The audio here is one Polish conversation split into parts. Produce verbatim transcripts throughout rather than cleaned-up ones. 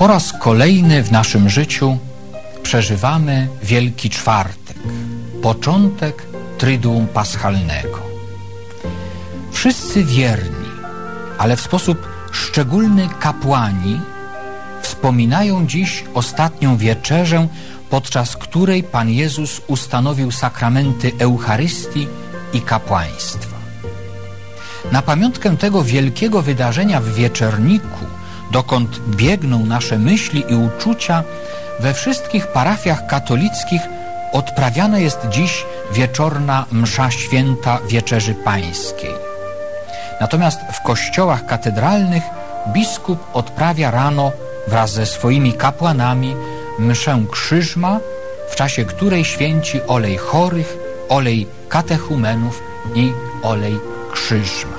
Po raz kolejny w naszym życiu przeżywamy Wielki Czwartek, początek Triduum Paschalnego. Wszyscy wierni, ale w sposób szczególny kapłani, wspominają dziś ostatnią wieczerzę, podczas której Pan Jezus ustanowił sakramenty Eucharystii i kapłaństwa. Na pamiątkę tego wielkiego wydarzenia w Wieczerniku, dokąd biegną nasze myśli i uczucia, we wszystkich parafiach katolickich odprawiana jest dziś wieczorna msza święta Wieczerzy Pańskiej. Natomiast w kościołach katedralnych biskup odprawia rano wraz ze swoimi kapłanami mszę Krzyżma, w czasie której święci olej chorych, olej katechumenów i olej Krzyżma.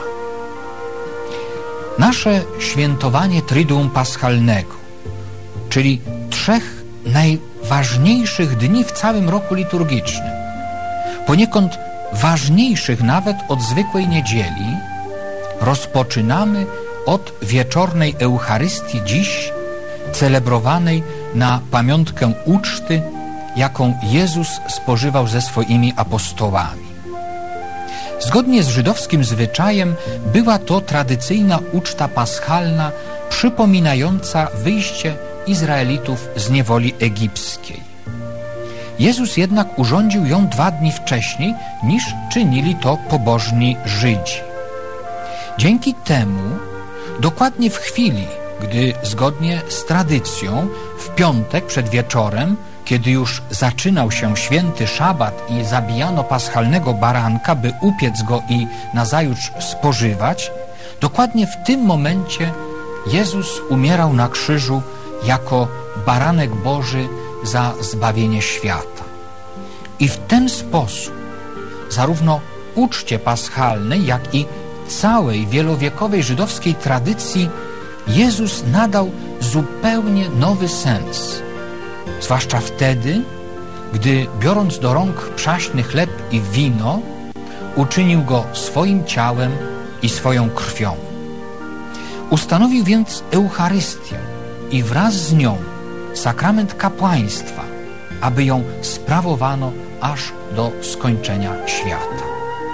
Nasze świętowanie Triduum Paschalnego, czyli trzech najważniejszych dni w całym roku liturgicznym, poniekąd ważniejszych nawet od zwykłej niedzieli, rozpoczynamy od wieczornej Eucharystii dziś, celebrowanej na pamiątkę uczty, jaką Jezus spożywał ze swoimi apostołami. Zgodnie z żydowskim zwyczajem była to tradycyjna uczta paschalna przypominająca wyjście Izraelitów z niewoli egipskiej. Jezus jednak urządził ją dwa dni wcześniej, niż czynili to pobożni Żydzi. Dzięki temu dokładnie w chwili, gdy zgodnie z tradycją w piątek przed wieczorem, kiedy już zaczynał się święty szabat i zabijano paschalnego baranka, by upiec go i nazajutrz spożywać, dokładnie w tym momencie Jezus umierał na krzyżu jako baranek Boży za zbawienie świata. I w ten sposób zarówno uczcie paschalnej, jak i całej wielowiekowej żydowskiej tradycji Jezus nadał zupełnie nowy sens. Zwłaszcza wtedy, gdy biorąc do rąk przaśny chleb i wino, uczynił go swoim ciałem i swoją krwią. Ustanowił więc Eucharystię i wraz z nią sakrament kapłaństwa, aby ją sprawowano aż do skończenia świata.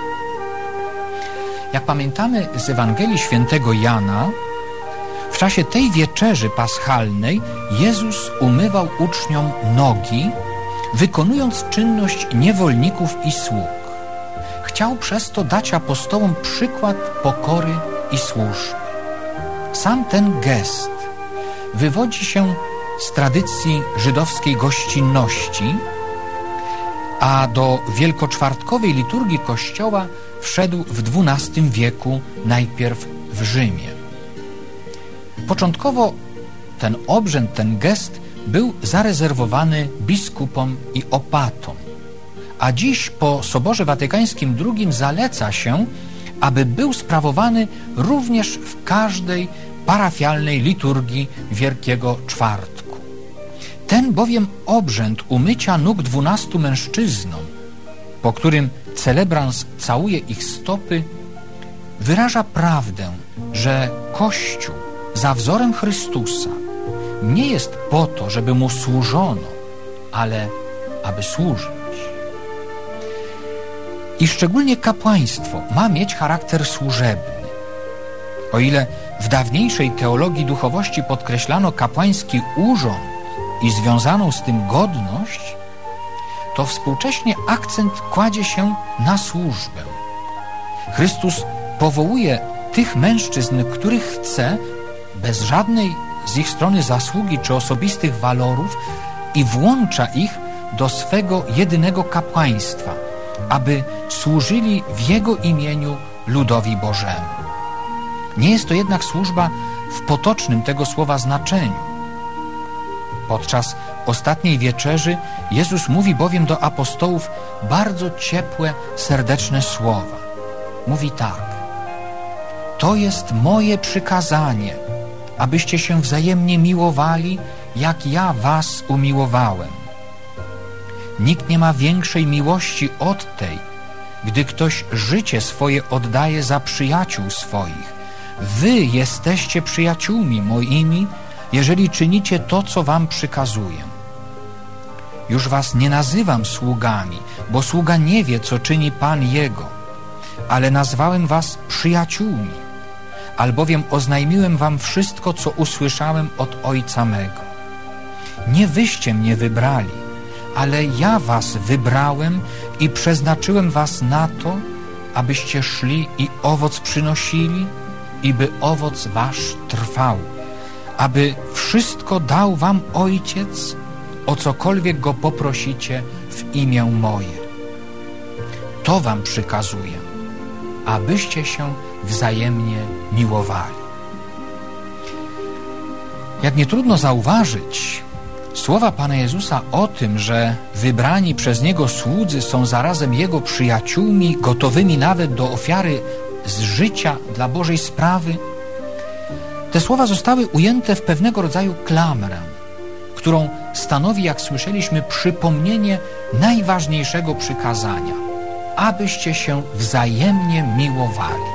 Jak pamiętamy z Ewangelii Świętego Jana, w czasie tej wieczerzy paschalnej Jezus umywał uczniom nogi, wykonując czynność niewolników i sług. Chciał przez to dać apostołom przykład pokory i służby. Sam ten gest wywodzi się z tradycji żydowskiej gościnności, a do wielkoczwartkowej liturgii Kościoła wszedł w dwunastym wieku najpierw w Rzymie. Początkowo ten obrzęd, ten gest był zarezerwowany biskupom i opatom, a dziś po Soborze Watykańskim drugim zaleca się, aby był sprawowany również w każdej parafialnej liturgii Wielkiego Czwartku. Ten bowiem obrzęd umycia nóg dwunastu mężczyznom, po którym celebrans całuje ich stopy, wyraża prawdę, że Kościół za wzorem Chrystusa nie jest po to, żeby Mu służono, ale aby służyć. I szczególnie kapłaństwo ma mieć charakter służebny. O ile w dawniejszej teologii duchowości podkreślano kapłański urząd i związaną z tym godność, to współcześnie akcent kładzie się na służbę. Chrystus powołuje tych mężczyzn, których chce, bez żadnej z ich strony zasługi czy osobistych walorów, i włącza ich do swego jedynego kapłaństwa, aby służyli w Jego imieniu ludowi Bożemu. Nie jest to jednak służba w potocznym tego słowa znaczeniu. Podczas ostatniej wieczerzy Jezus mówi bowiem do apostołów bardzo ciepłe, serdeczne słowa. Mówi tak: to jest moje przykazanie, abyście się wzajemnie miłowali, jak ja was umiłowałem. Nikt nie ma większej miłości od tej, gdy ktoś życie swoje oddaje za przyjaciół swoich. Wy jesteście przyjaciółmi moimi, jeżeli czynicie to, co wam przykazuję. Już was nie nazywam sługami, bo sługa nie wie, co czyni Pan jego, ale nazwałem was przyjaciółmi, albowiem oznajmiłem wam wszystko, co usłyszałem od Ojca mego. Nie wyście mnie wybrali, ale ja was wybrałem i przeznaczyłem was na to, abyście szli i owoc przynosili, i by owoc wasz trwał, aby wszystko dał wam Ojciec, o cokolwiek Go poprosicie w imię moje. To wam przykazuję, abyście się wzajemnie miłowali. Jak nie trudno zauważyć, słowa Pana Jezusa o tym, że wybrani przez Niego słudzy są zarazem Jego przyjaciółmi, gotowymi nawet do ofiary z życia dla Bożej sprawy, te słowa zostały ujęte w pewnego rodzaju klamrę, którą stanowi, jak słyszeliśmy, przypomnienie najważniejszego przykazania, abyście się wzajemnie miłowali.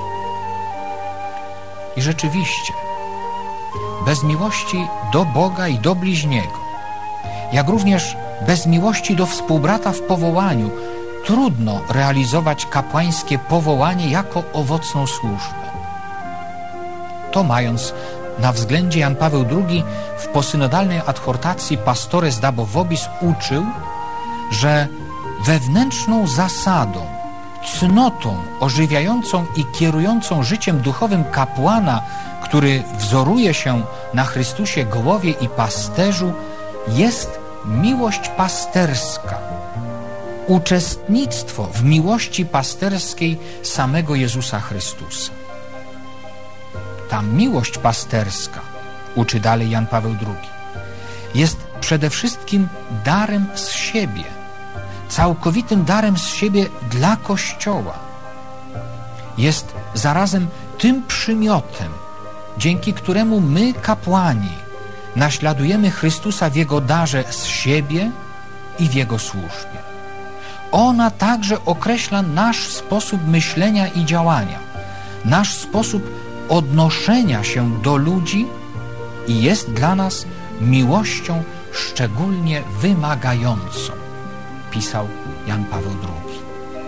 I rzeczywiście, bez miłości do Boga i do bliźniego, jak również bez miłości do współbrata w powołaniu, trudno realizować kapłańskie powołanie jako owocną służbę. To mając na względzie, Jan Paweł drugi w posynodalnej adhortacji Pastores Dabo Vobis uczył, że wewnętrzną zasadą, cnotą ożywiającą i kierującą życiem duchowym kapłana, który wzoruje się na Chrystusie głowie i pasterzu, jest miłość pasterska, uczestnictwo w miłości pasterskiej samego Jezusa Chrystusa. Ta miłość pasterska, uczy dalej Jan Paweł drugi, jest przede wszystkim darem z siebie, całkowitym darem z siebie dla Kościoła. Jest zarazem tym przymiotem, dzięki któremu my, kapłani, naśladujemy Chrystusa w Jego darze z siebie i w Jego służbie. Ona także określa nasz sposób myślenia i działania, nasz sposób odnoszenia się do ludzi i jest dla nas miłością szczególnie wymagającą, pisał Jan Paweł drugi.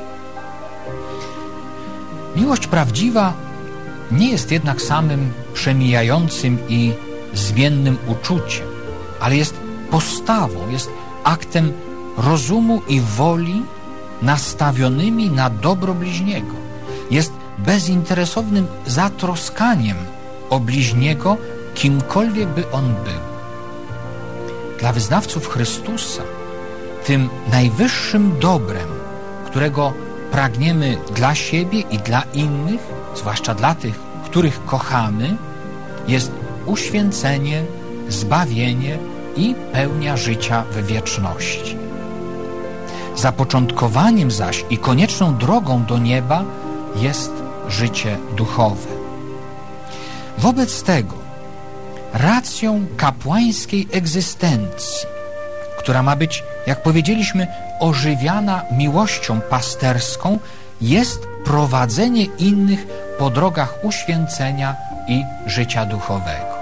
Miłość prawdziwa nie jest jednak samym przemijającym i zmiennym uczuciem, ale jest postawą, jest aktem rozumu i woli nastawionymi na dobro bliźniego. Jest bezinteresownym zatroskaniem o bliźniego, kimkolwiek by on był. Dla wyznawców Chrystusa tym najwyższym dobrem, którego pragniemy dla siebie i dla innych, zwłaszcza dla tych, których kochamy, jest uświęcenie, zbawienie i pełnia życia w wieczności. Zapoczątkowaniem zaś i konieczną drogą do nieba jest życie duchowe. Wobec tego racją kapłańskiej egzystencji, która ma być, jak powiedzieliśmy, ożywiana miłością pasterską, jest prowadzenie innych po drogach uświęcenia i życia duchowego.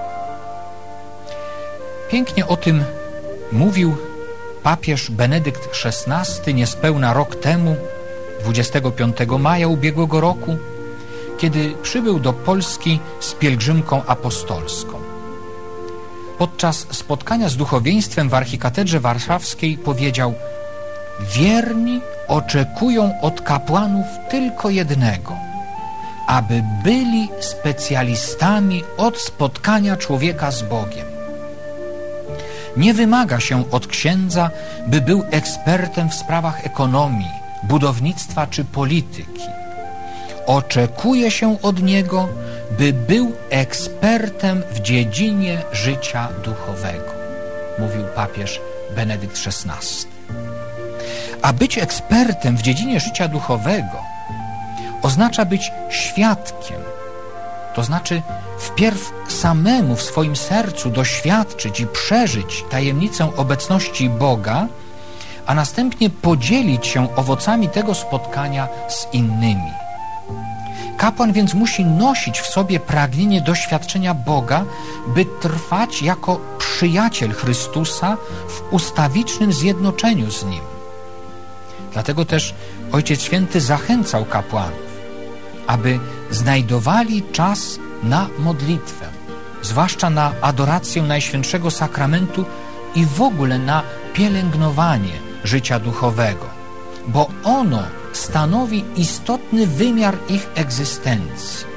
Pięknie o tym mówił papież Benedykt szesnasty niespełna rok temu, dwudziestego piątego maja ubiegłego roku, kiedy przybył do Polski z pielgrzymką apostolską. Podczas spotkania z duchowieństwem w archikatedrze warszawskiej powiedział: wierni oczekują od kapłanów tylko jednego, aby byli specjalistami od spotkania człowieka z Bogiem. Nie wymaga się od księdza, by był ekspertem w sprawach ekonomii, budownictwa czy polityki. Oczekuje się od niego, by był ekspertem w dziedzinie życia duchowego, mówił papież Benedykt szesnasty. A być ekspertem w dziedzinie życia duchowego oznacza być świadkiem, to znaczy wpierw samemu w swoim sercu doświadczyć i przeżyć tajemnicę obecności Boga, a następnie podzielić się owocami tego spotkania z innymi. Kapłan więc musi nosić w sobie pragnienie doświadczenia Boga, by trwać jako przyjaciel Chrystusa w ustawicznym zjednoczeniu z Nim. Dlatego też Ojciec Święty zachęcał kapłanów, aby znajdowali czas na modlitwę, zwłaszcza na adorację Najświętszego Sakramentu i w ogóle na pielęgnowanie życia duchowego, bo ono stanowi istotny wymiar ich egzystencji.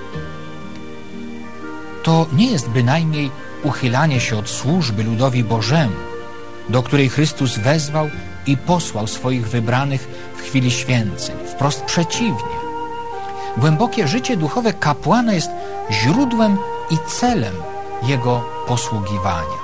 To nie jest bynajmniej uchylanie się od służby ludowi Bożemu, do której Chrystus wezwał i posłał swoich wybranych w chwili święceń. Wprost przeciwnie. Głębokie życie duchowe kapłana jest źródłem i celem jego posługiwania.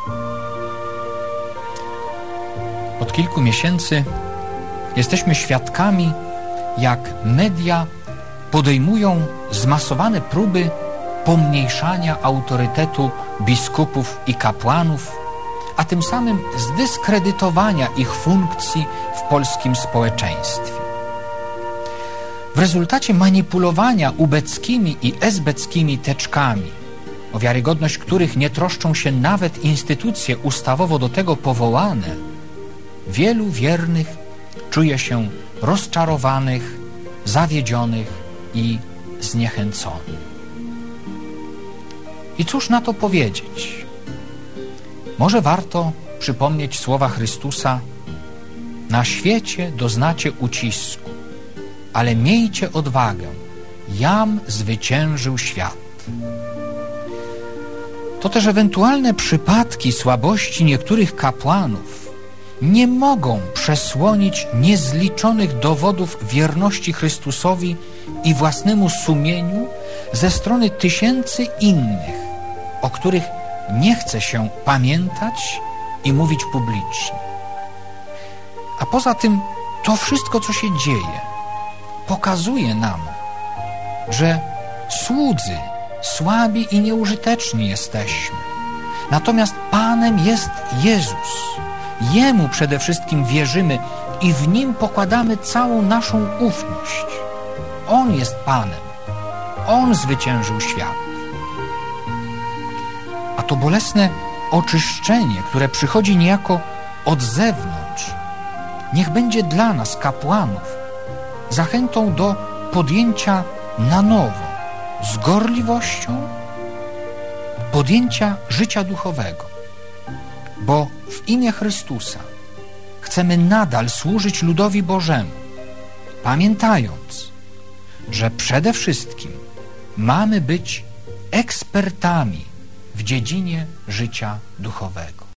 Od kilku miesięcy jesteśmy świadkami, jak media podejmują zmasowane próby pomniejszania autorytetu biskupów i kapłanów, a tym samym zdyskredytowania ich funkcji w polskim społeczeństwie. W rezultacie manipulowania ubeckimi i esbeckimi teczkami, o wiarygodność których nie troszczą się nawet instytucje ustawowo do tego powołane, wielu wiernych czuje się rozczarowanych, zawiedzionych i zniechęconych. I cóż na to powiedzieć? Może warto przypomnieć słowa Chrystusa: na świecie doznacie ucisku, ale miejcie odwagę, jam zwyciężył świat. To też ewentualne przypadki słabości niektórych kapłanów nie mogą przesłonić niezliczonych dowodów wierności Chrystusowi i własnemu sumieniu ze strony tysięcy innych, o których nie chce się pamiętać i mówić publicznie. A poza tym to wszystko, co się dzieje, pokazuje nam, że słudzy, słabi i nieużyteczni jesteśmy. Natomiast Panem jest Jezus. Jemu przede wszystkim wierzymy i w Nim pokładamy całą naszą ufność. On jest Panem. On zwyciężył świat. A to bolesne oczyszczenie, które przychodzi niejako od zewnątrz, niech będzie dla nas, kapłanów, zachętą do podjęcia na nowo, z gorliwością, podjęcia życia duchowego. Bo w imię Chrystusa chcemy nadal służyć ludowi Bożemu, pamiętając, że przede wszystkim mamy być ekspertami w dziedzinie życia duchowego.